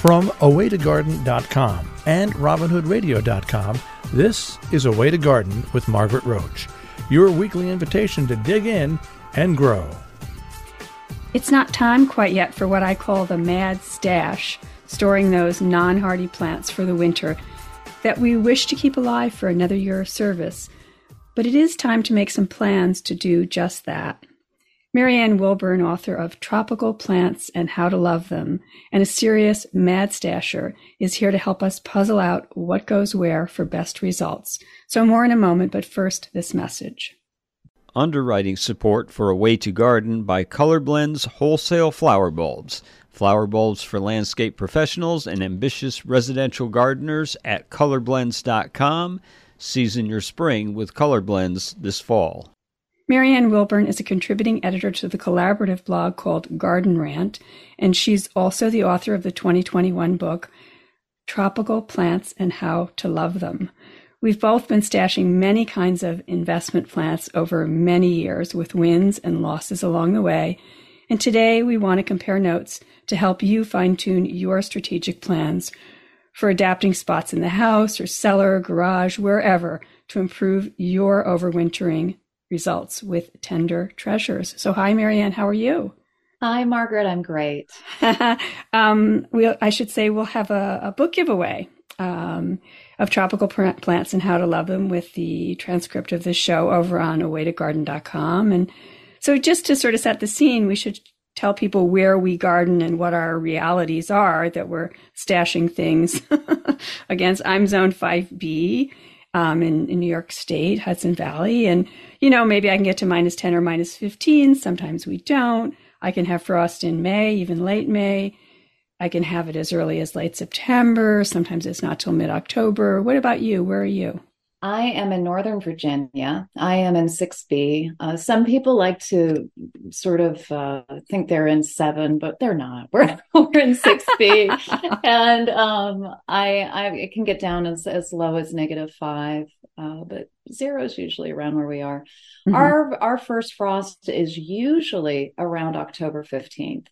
From awaytogarden.com and robinhoodradio.com, this is A Way to Garden with Margaret Roach, your weekly invitation to dig in and grow. It's not time quite yet for what I call the mad stash, storing those non-hardy plants for the winter that we wish to keep alive for another year of service. But it is time to make some plans to do just that. Marianne Wilburn, author of Tropical Plants and How to Love Them, and a serious mad stasher, is here to help us puzzle out what goes where for best results. So more in a moment, but first, this message. Underwriting support for A Way to Garden by Color Blends Wholesale Flower Bulbs. Flower bulbs for landscape professionals and ambitious residential gardeners at colorblends.com. Season your spring with Color Blends this fall. Marianne Wilburn is a contributing editor to the collaborative blog called Garden Rant, and she's also the author of the 2021 book, Tropical Plants and How to Love Them. We've both been stashing many kinds of investment plants over many years with wins and losses along the way, and today we want to compare notes to help you fine-tune your strategic plans for adapting spots in the house or cellar, garage, wherever, to improve your overwintering results with tender treasures. So hi, Marianne, how are you? Hi, Margaret, I'm great. I should say we'll have a book giveaway of Tropical Plants and How to Love Them with the transcript of this show over on awaytogarden.com. And so just to sort of set the scene, we should tell people where we garden and what our realities are that we're stashing things against. I'm Zone 5B. In New York State, Hudson Valley. And, maybe I can get to minus 10 or minus 15. Sometimes we don't. I can have frost in May, even late May. I can have it as early as late September. Sometimes it's not till mid-October. What about you? Where are you? I am in Northern Virginia. I am in 6B. Some people like to sort of think they're in 7, but they're not. We're in 6B. And it can get down as low as -5, but 0 is usually around where we are. Mm-hmm. Our first frost is usually around October 15th.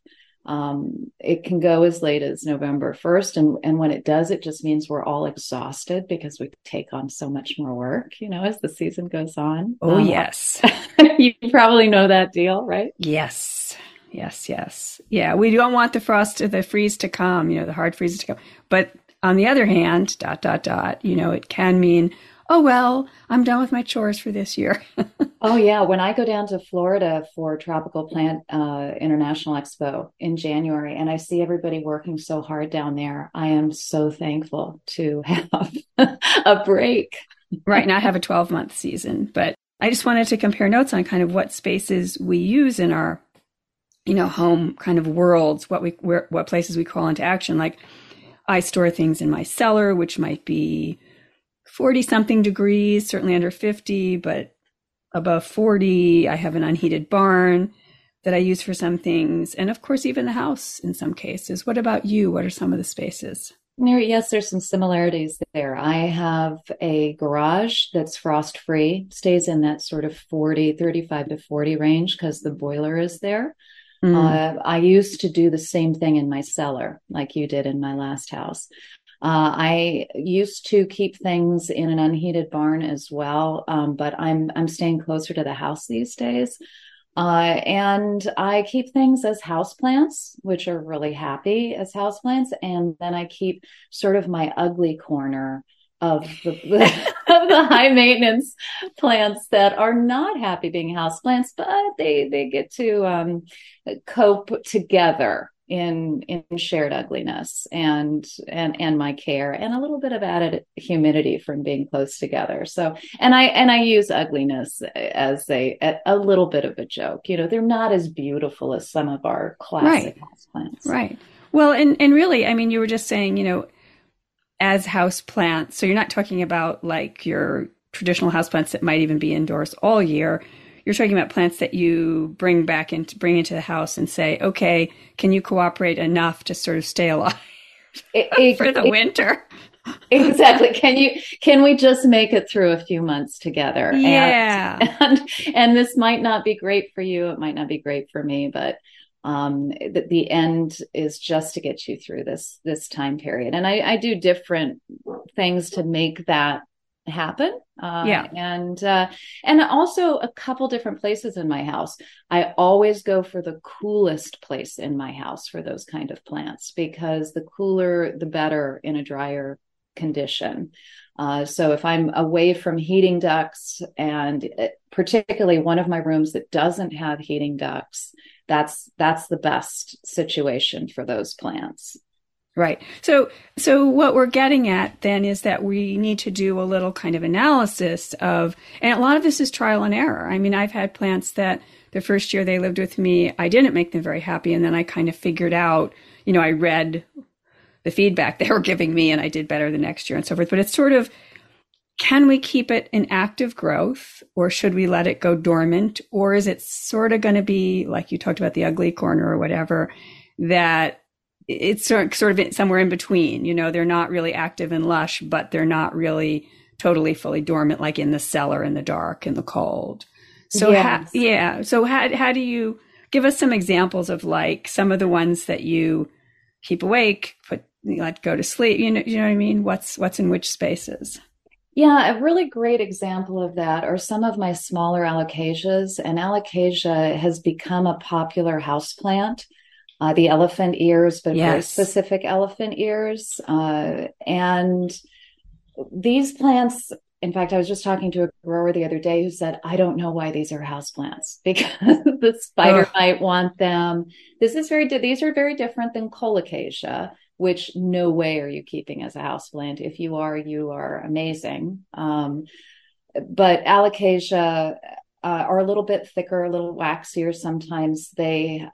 It can go as late as November 1st. And when it does, it just means we're all exhausted because we take on so much more work, as the season goes on. Oh, yes. You probably know that deal, right? Yes. Yeah. We don't want the freeze to come, the hard freeze to come. But on the other hand, ... it can mean, oh, well, I'm done with my chores for this year. Oh, yeah. When I go down to Florida for Tropical Plant International Expo in January, and I see everybody working so hard down there, I am so thankful to have a break. Right. Now I have a 12-month season, but I just wanted to compare notes on kind of what spaces we use in our, home kind of worlds, what places we call into action. Like I store things in my cellar, which might be 40-something degrees, certainly under 50, but above 40. I have an unheated barn that I use for some things. And of course, even the house in some cases. What about you? What are some of the spaces? Yes, there's some similarities there. I have a garage that's frost-free, stays in that sort of 35 to 40 range because the boiler is there. I used to do the same thing in my cellar, like you did in my last house. I used to keep things in an unheated barn as well, but I'm staying closer to the house these days. And I keep things as houseplants, which are really happy as houseplants. And then I keep sort of my ugly corner of the high maintenance plants that are not happy being houseplants, but they get to cope together in shared ugliness and my care and a little bit of added humidity from being close together. So, and I use ugliness as a little bit of a joke. They're not as beautiful as some of our classic houseplants. Right. Well, and really, I mean, you were just saying, as house plants. So you're not talking about like your traditional house plants that might even be indoors all year. You're talking about plants that you bring into the house and say, okay, can you cooperate enough to sort of stay alive for the winter? Exactly. Can we just make it through a few months together? Yeah. And this might not be great for you. It might not be great for me, but The end is just to get you through this time period. And I do different things to make that happen. And also a couple different places in my house. I always go for the coolest place in my house for those kind of plants, because the cooler, the better in a drier condition. So if I'm away from heating ducts, and particularly one of my rooms that doesn't have heating ducts, that's the best situation for those plants. Right. So what we're getting at then is that we need to do a little kind of analysis of, and a lot of this is trial and error. I mean, I've had plants that the first year they lived with me, I didn't make them very happy. And then I kind of figured out, I read the feedback they were giving me and I did better the next year and so forth. But it's sort of, can we keep it in active growth, or should we let it go dormant? Or is it sort of going to be, like you talked about, the ugly corner or whatever, that it's sort of somewhere in between? They're not really active and lush, but they're not really totally fully dormant, like in the cellar, in the dark, in the cold. So yes. So how do you give us some examples of like some of the ones that you keep awake, let go to sleep? You know what I mean? What's in which spaces? Yeah, a really great example of that are some of my smaller alocasias. And alocasia has become a popular houseplant. The elephant ears, but very specific elephant ears. And these plants, in fact, I was just talking to a grower the other day who said, I don't know why these are houseplants, because the spider might want them. These are very different than colocasia, which no way are you keeping as a houseplant. If you are amazing. But alocasia are a little bit thicker, a little waxier. Sometimes they're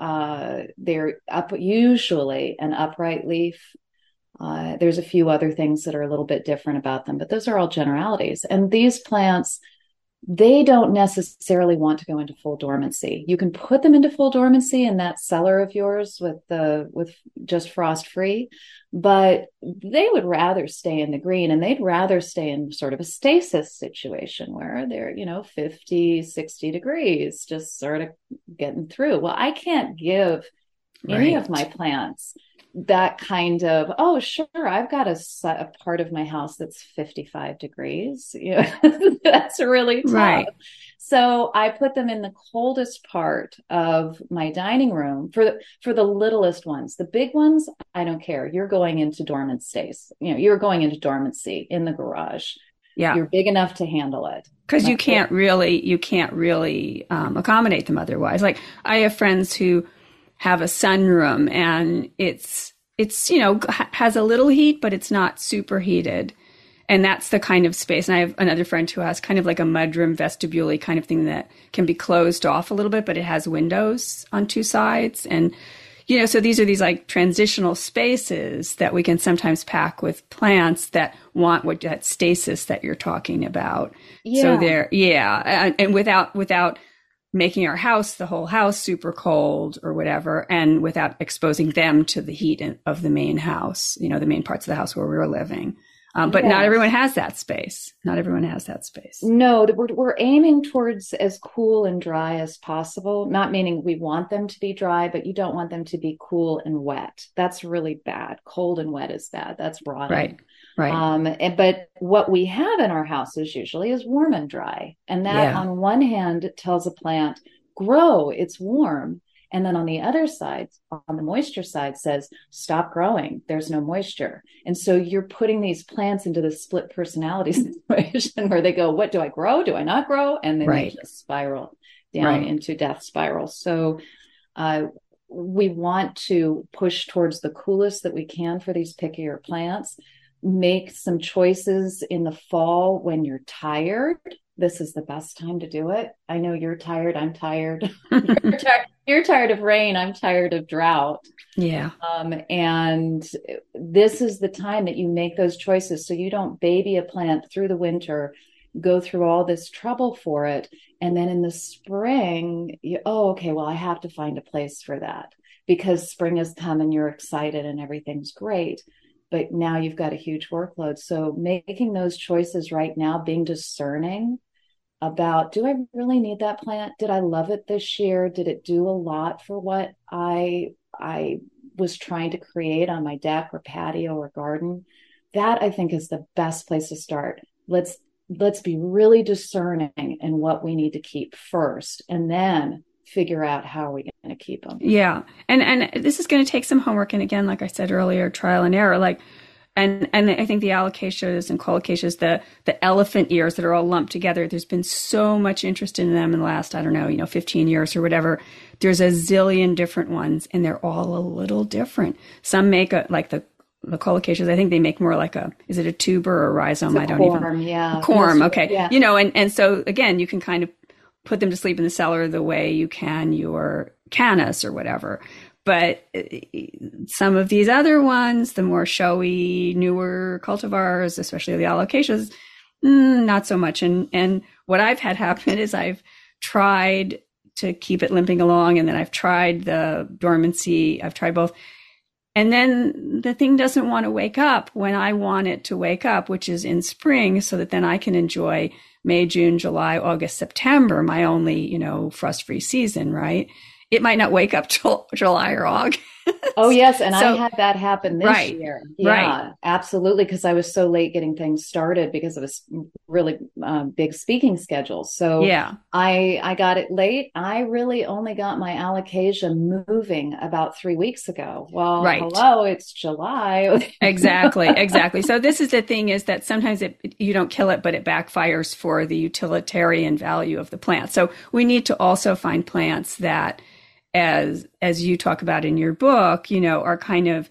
usually an upright leaf. There's a few other things that are a little bit different about them, but those are all generalities. And these plants, they don't necessarily want to go into full dormancy. You can put them into full dormancy in that cellar of yours with just frost free, but they would rather stay in the green, and they'd rather stay in sort of a stasis situation where they're, 50, 60 degrees, just sort of getting through. Well, I can't give any of my plants that kind of, oh, sure, I've got a part of my house that's 55 degrees. That's really tough. Right. So I put them in the coldest part of my dining room for the littlest ones. The big ones, I don't care. You're going into dormant states. You're going into dormancy in the garage. Yeah. You're big enough to handle it. Because you can't really accommodate them otherwise. Like, I have friends who have a sunroom, and it's has a little heat, but it's not super heated. And that's the kind of space. And I have another friend who has kind of like a mudroom vestibule kind of thing that can be closed off a little bit, but it has windows on two sides. And, so these are these like transitional spaces that we can sometimes pack with plants that want that stasis that you're talking about. Yeah. So and without making our house, the whole house, super cold or whatever, and without exposing them to the heat of the main house, the main parts of the house where we were living. But not everyone has that space. No, we're aiming towards as cool and dry as possible, not meaning we want them to be dry, but you don't want them to be cool and wet. That's really bad. Cold and wet is bad. That's rotting. Right. But what we have in our houses usually is warm and dry. And that on one hand tells a plant, grow, it's warm. And then on the other side, on the moisture side, says, stop growing. There's no moisture. And so you're putting these plants into the split personality situation where they go, what do I grow? Do I not grow? And then they just spiral down into death spirals. So we want to push towards the coolest that we can for these pickier plants. Make some choices in the fall when you're tired. This is the best time to do it. I know you're tired. I'm tired. You're tired of rain. I'm tired of drought. Yeah. And this is the time that you make those choices, so you don't baby a plant through the winter, go through all this trouble for it. And then in the spring, I have to find a place for that because spring has come and you're excited and everything's great. But now you've got a huge workload. So making those choices right now, being discerning, about, do I really need that plant? Did I love it this year? Did it do a lot for what I was trying to create on my deck or patio or garden? That I think is the best place to start. Let's be really discerning in what we need to keep first, and then figure out how are we going to keep them. Yeah. And this is going to take some homework. And again, like I said earlier, trial and error, like, and I think the alocasias and colocaceas, the elephant ears that are all lumped together, there's been so much interest in them in the last, I don't know, 15 years or whatever. There's a zillion different ones, and they're all a little different. Some make like the colocaceas, I think they make more like is it a tuber or a rhizome? It's a corm, yeah. A corm, okay. Yeah. And so again, you can kind of put them to sleep in the cellar the way you can your cannas or whatever. But some of these other ones, the more showy, newer cultivars, especially the alocasias, not so much. And what I've had happen is I've tried to keep it limping along, and then I've tried the dormancy. I've tried both. And then the thing doesn't want to wake up when I want it to wake up, which is in spring, so that then I can enjoy May, June, July, August, September, my only, frost-free season, right? It might not wake up till July or August. Oh, yes. And I had that happen this year. Yeah, right. Absolutely. Because I was so late getting things started because of a really big speaking schedule. So yeah, I got it late. I really only got my alocasia moving about 3 weeks ago. Well, hello, it's July. Exactly. So this is the thing, is that sometimes you don't kill it, but it backfires for the utilitarian value of the plant. So we need to also find plants that, as you talk about in your book, are kind of,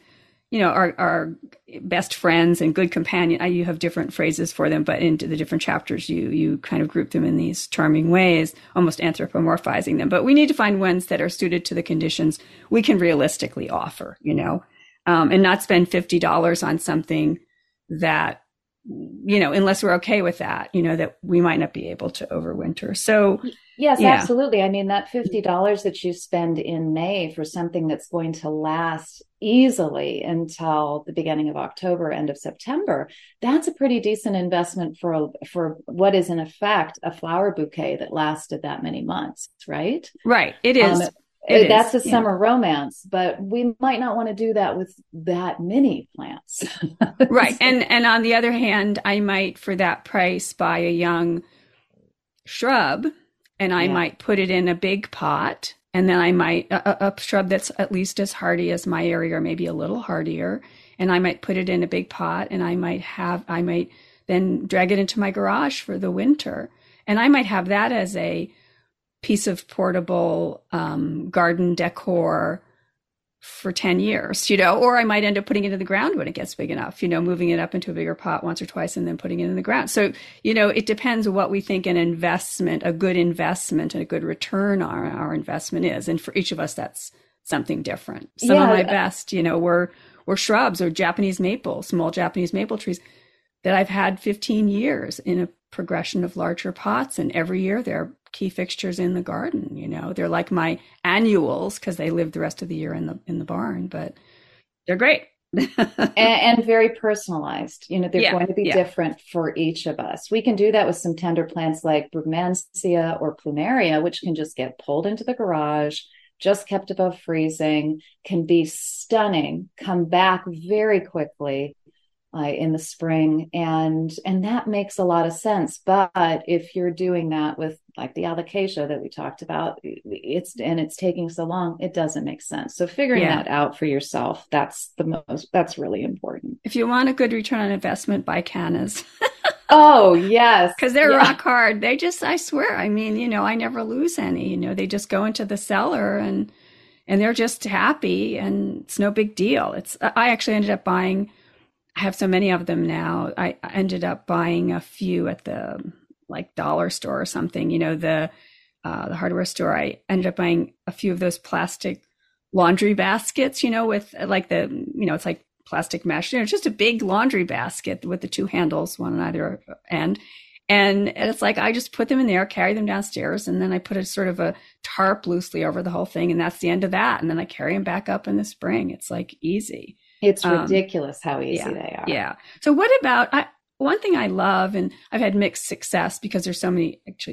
our best friends and good companion. You have different phrases for them, but into the different chapters, you kind of group them in these charming ways, almost anthropomorphizing them. But we need to find ones that are suited to the conditions we can realistically offer, and not spend $50 on something that, unless we're okay with that, that we might not be able to overwinter. So yes, absolutely. I mean, that $50 that you spend in May for something that's going to last easily until the beginning of October, end of September, that's a pretty decent investment for what is in effect a flower bouquet that lasted that many months, right? Right. It is. That's a summer romance, but we might not want to do that with that many plants. Right. And on the other hand, I might, for that price, buy a young shrub, and I might put it in a big pot, and then I might, a shrub that's at least as hardy as my area, or maybe a little hardier, and I might put it in a big pot, and I might then drag it into my garage for the winter. And I might have that as a piece of portable garden decor for 10 years, or I might end up putting it in the ground when it gets big enough, moving it up into a bigger pot once or twice and then putting it in the ground. So, it depends what we think a good investment and a good return on our investment is. And for each of us, that's something different. Some of my best, were shrubs or Japanese maple, small Japanese maple trees that I've had 15 years in a progression of larger pots. And every year they're key fixtures in the garden. They're like my annuals because they live the rest of the year in the barn, but they're great. and very personalized. They're going to be different for each of us. We can do that with some tender plants like Brugmansia or Plumeria, which can just get pulled into the garage, just kept above freezing, can be stunning, come back very quickly in the spring, and that makes a lot of sense. But if you're doing that with like the alocasia that we talked about, it's taking so long, it doesn't make sense. So figuring that out for yourself, that's really important. If you want a good return on investment, buy cannas. Oh, yes. Because they're rock hard. They just, I swear, I mean, I never lose any, they just go into the cellar and they're just happy, and it's no big deal. I actually ended up buying, I have so many of them now. I ended up buying a few at the dollar store or something, the hardware store. I ended up buying a few of those plastic laundry baskets, with it's like plastic mesh, it's just a big laundry basket with the two handles, one on either end. And it's like, I just put them in there, carry them downstairs, and then I put a sort of a tarp loosely over the whole thing. And that's the end of that. And then I carry them back up in the spring. It's like easy. It's ridiculous how easy they are. Yeah. So what about, one thing I love, and I've had mixed success because there's so many actually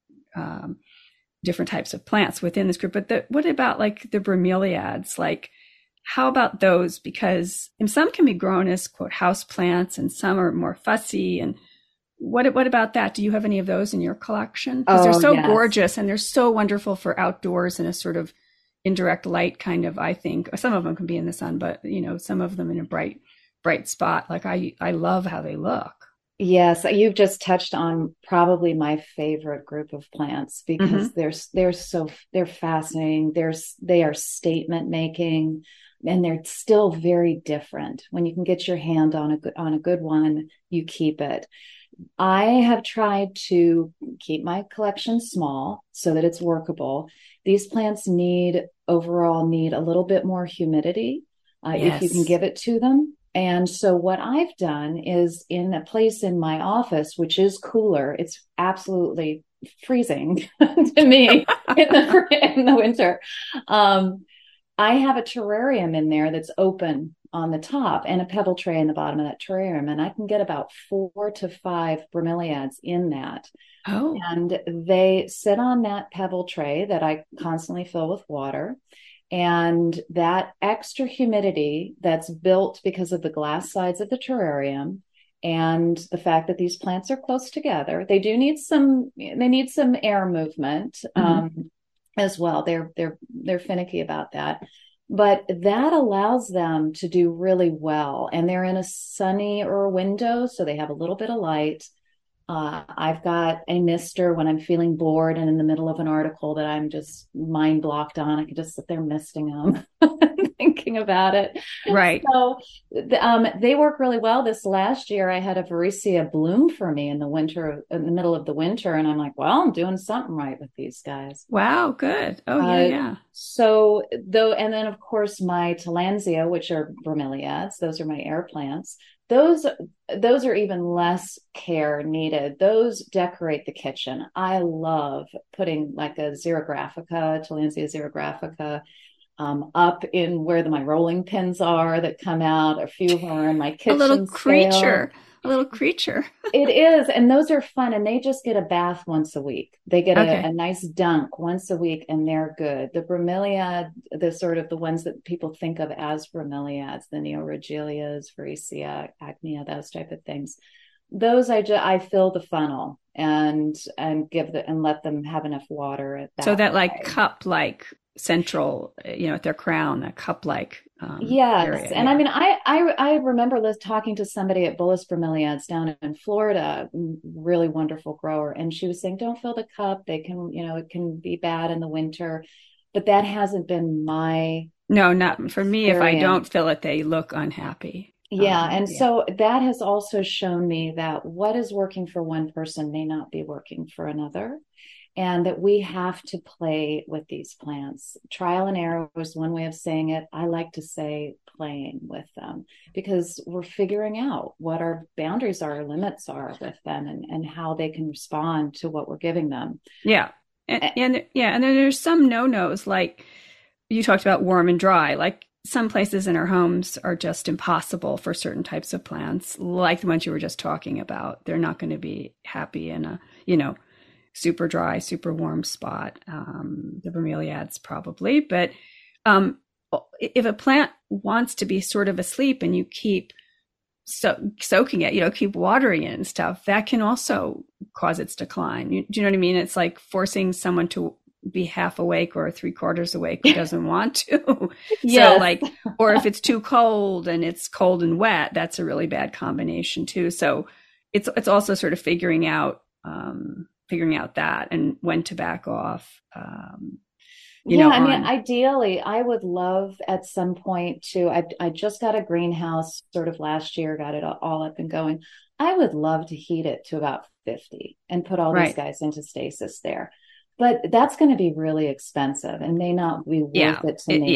different types of plants within this group. But what about like the bromeliads? Like, how about those? Because some can be grown as quote house plants, and some are more fussy. And what about that? Do you have any of those in your collection? Because they're so gorgeous and they're so wonderful for outdoors in a sort of indirect light kind of, I think. Some of them can be in the sun, but some of them in a bright spot. Like I love how they look. Yes, you've just touched on probably my favorite group of plants because they're fascinating. They are statement making, and they're still very different. When you can get your hand on a good one, you keep it. I have tried to keep my collection small so that it's workable. These plants overall need a little bit more humidity if you can give it to them. And so what I've done is in a place in my office, which is cooler, it's absolutely freezing to me in the winter. I have a terrarium in there that's open on the top and a pebble tray in the bottom of that terrarium. And I can get about 4 to 5 bromeliads in that. Oh. And they sit on that pebble tray that I constantly fill with water. And that extra humidity that's built because of the glass sides of the terrarium and the fact that these plants are close together, they need some air movement as well. They're finicky about that, but that allows them to do really well. And they're in a sunnier window, so they have a little bit of light. I've got a mister when I'm feeling bored and in the middle of an article that I'm just mind blocked on. I can just sit there misting them, thinking about it. Right. So they work really well. This last year, I had a Varesia bloom for me in the middle of the winter. And I'm like, well, I'm doing something right with these guys. Wow, good. Oh, yeah. So and then of course my Tillandsia, which are bromeliads, those are my air plants. Those are even less care needed. Those decorate the kitchen. I love putting like a Xerographica, Tillandsia Xerographica, up in where my rolling pins are that come out. A few of them are in my kitchen. A little creature. It is. And those are fun. And they just get a bath once a week. They get a nice dunk once a week and they're good. The bromeliad, the sort of the ones that people think of as bromeliads, the Neoregelias, Varesia, Acnea, those type of things. Those I fill the funnel and let them have enough water. So that like cup-like central, at their crown, that cup-like yes. area. And I mean, I remember talking to somebody at Bulis Bromeliads down in Florida, really wonderful grower. And she was saying, don't fill the cup. They can, it can be bad in the winter, but that hasn't been no, not for me. If I don't fill it, they look unhappy. Yeah. So that has also shown me that what is working for one person may not be working for another. And that we have to play with these plants. Trial and error is one way of saying it. I like to say playing with them because we're figuring out what our boundaries are, our limits are with them and how they can respond to what we're giving them. Yeah. And then there's some no-nos, like you talked about warm and dry, like some places in our homes are just impossible for certain types of plants, like the ones you were just talking about. They're not going to be happy in a, super dry, super warm spot. The bromeliads probably, but if a plant wants to be sort of asleep and you keep soaking it, keep watering it and stuff, that can also cause its decline. Do you know what I mean? It's like forcing someone to be half awake or 3/4 awake who doesn't want to. Yes. So or if it's too cold and it's cold and wet, that's a really bad combination too. So it's also sort of figuring out that and when to back off. I mean, ideally, I would love at some point I just got a greenhouse sort of last year, got it all up and going. I would love to heat it to about 50 and put all these guys into stasis there. But that's going to be really expensive and may not be worth it to me. Yeah.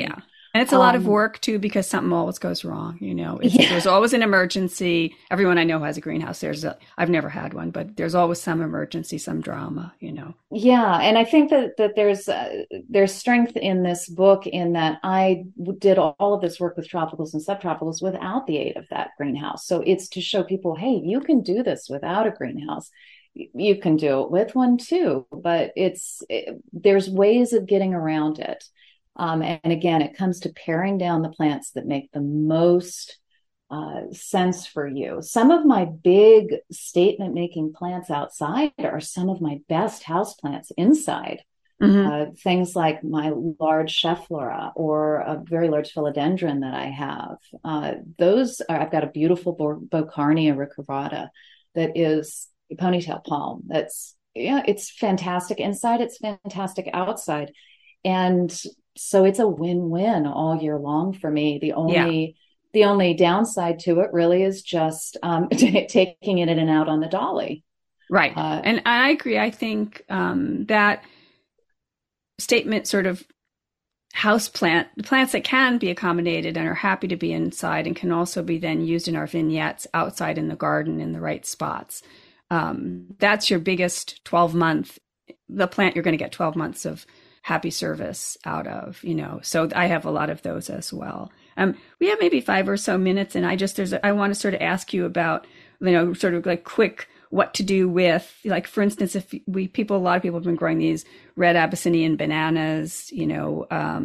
And it's a lot of work too, because something always goes wrong. There's always an emergency. Everyone I know has a greenhouse. I've never had one, but there's always some emergency, some drama, Yeah. And I think that there's strength in this book in that I did all of this work with tropicals and subtropicals without the aid of that greenhouse. So it's to show people, hey, you can do this without a greenhouse. You can do it with one too, but there's ways of getting around it. And again, it comes to paring down the plants that make the most sense for you. Some of my big statement making plants outside are some of my best house plants inside. Mm-hmm. Things like my large Schefflera or a very large philodendron that I have. I've got a beautiful Bocarnia ricurata that is a ponytail palm. It's fantastic inside. It's fantastic outside. And so it's a win-win all year long for me. The only downside to it really is just taking it in and out on the dolly. Right. And I agree. I think that statement sort of house plant, the plants that can be accommodated and are happy to be inside and can also be then used in our vignettes outside in the garden in the right spots. That's your biggest 12-month, the plant you're going to get 12 months of happy service out of, so I have a lot of those as well. We have maybe 5 or so minutes, and I want to sort of ask you about, sort of like quick what to do with, like, for instance, if a lot of people have been growing these red Abyssinian bananas, is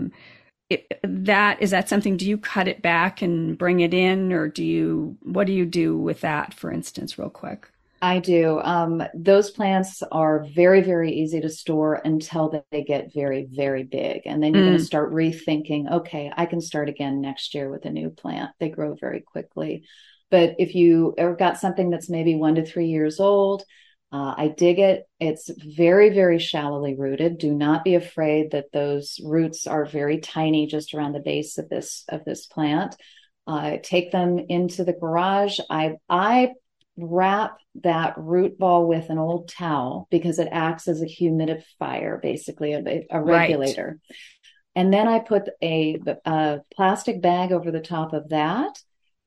that something, do you cut it back and bring it in, or what do you do with that, for instance, real quick? I do. Those plants are very, very easy to store until they get very, very big. And then you're going to start rethinking, okay, I can start again next year with a new plant. They grow very quickly. But if you ever got something that's maybe 1 to 3 years old, I dig it. It's very, very shallowly rooted. Do not be afraid that those roots are very tiny just around the base of this plant. Take them into the garage. I wrap that root ball with an old towel because it acts as a humidifier, basically a regulator. Right. And then I put a plastic bag over the top of that,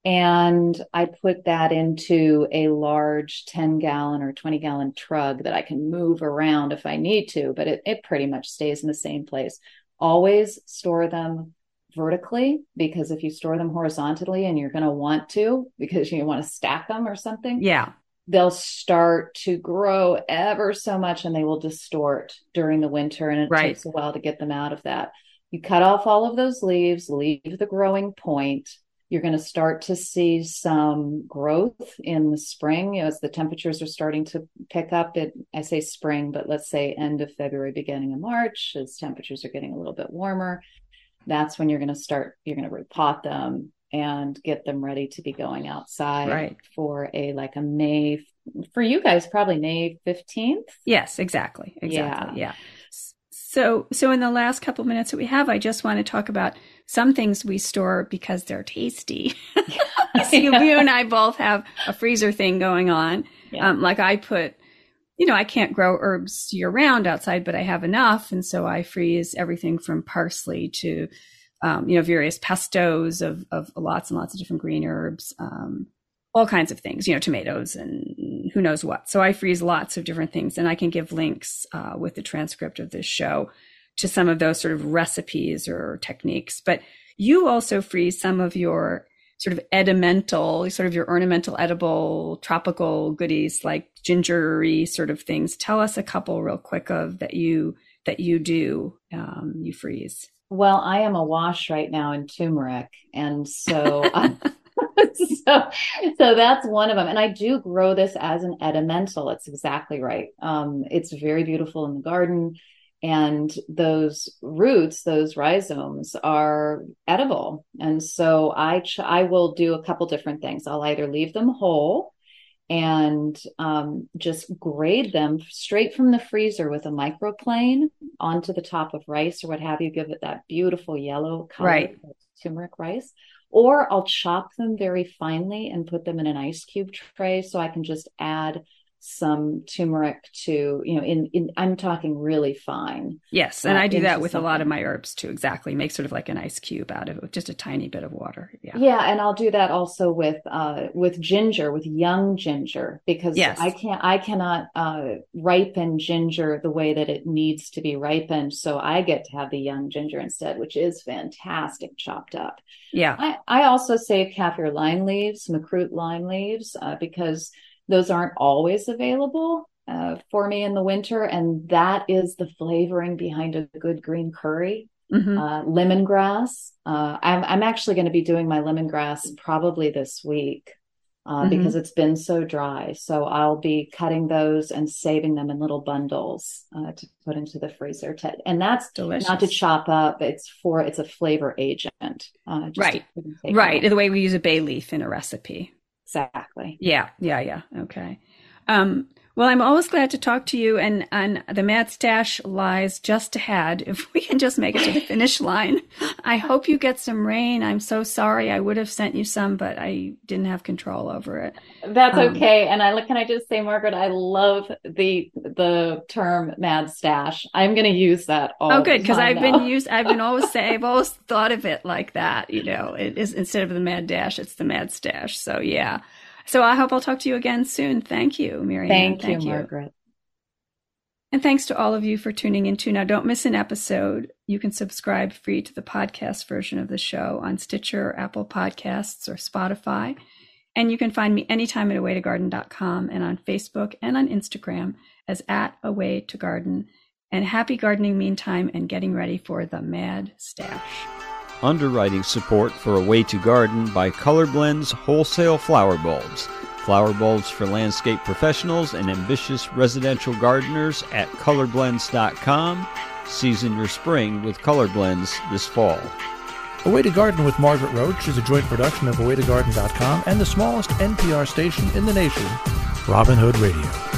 and I put that into a large 10-gallon or 20-gallon trug that I can move around if I need to, but it pretty much stays in the same place. Always store them vertically, because if you store them horizontally and you're going to want to, because you want to stack them or something, they'll start to grow ever so much and they will distort during the winter, and it takes a while to get them out of that. You cut off all of those leaves, leave the growing point. You're going to start to see some growth in the spring as the temperatures are starting to pick up. I say spring, but let's say end of February, beginning of March, as temperatures are getting a little bit warmer. That's when you're going to repot them and get them ready to be going outside for a May, for you guys, probably May 15th. Yes, exactly. Yeah. So in the last couple of minutes that we have, I just want to talk about some things we store because they're tasty. So you and I both have a freezer thing going on. Yeah. Like I put, I can't grow herbs year round outside, but I have enough. And so I freeze everything from parsley to, various pestos of lots and lots of different green herbs, all kinds of things, tomatoes and who knows what. So I freeze lots of different things, and I can give links with the transcript of this show to some of those sort of recipes or techniques. But you also freeze some of your sort of your ornamental, edible, tropical goodies like gingery sort of things. Tell us a couple real quick of that you do, you freeze. Well, I am awash right now in turmeric. And so, so that's one of them. And I do grow this as an edimental. It's exactly right. It's very beautiful in the garden. And those roots, those rhizomes are edible. And so I will do a couple different things. I'll either leave them whole and just grade them straight from the freezer with a microplane onto the top of rice or what have you, give it that beautiful yellow color, turmeric rice. Or I'll chop them very finely and put them in an ice cube tray so I can just add some turmeric to, I'm talking really fine. Yes. And I do that with a lot of my herbs too. Exactly. Make sort of like an ice cube out of it with just a tiny bit of water. Yeah. Yeah. And I'll do that also with ginger, with young ginger, because I cannot ripen ginger the way that it needs to be ripened. So I get to have the young ginger instead, which is fantastic chopped up. Yeah. I also save kaffir lime leaves, makrut lime leaves, because those aren't always available for me in the winter. And that is the flavoring behind a good green curry. Lemongrass. I'm actually going to be doing my lemongrass probably this week because it's been so dry. So I'll be cutting those and saving them in little bundles to put into the freezer. And that's delicious. Not to chop up. It's a flavor agent. Right. The way we use a bay leaf in a recipe. Exactly. Yeah. Okay. Well, I'm always glad to talk to you, and the Mad Stash lies just ahead. If we can just make it to the finish line. I hope you get some rain. I'm so sorry. I would have sent you some, but I didn't have control over it. That's okay. And can I just say, Margaret, I love the term Mad Stash. I'm going to use that all the time. Oh, good, because I've always thought of it like that. It is, instead of the Mad Dash, it's the Mad Stash. So yeah. So I hope I'll talk to you again soon. Thank you, Marianne. Thank you, Margaret. And thanks to all of you for tuning in too. Now, don't miss an episode. You can subscribe free to the podcast version of the show on Stitcher, Apple Podcasts, or Spotify. And you can find me anytime at awaytogarden.com and on Facebook and on Instagram as @awaytogarden. And happy gardening meantime and getting ready for the Mad Stash. Underwriting support for A Way to Garden by Colorblend's Wholesale Flower Bulbs. Flower bulbs for landscape professionals and ambitious residential gardeners at colorblends.com. Season your spring with Colorblends this fall. A Way to Garden with Margaret Roach is a joint production of awaytogarden.com and the smallest NPR station in the nation, Robin Hood Radio.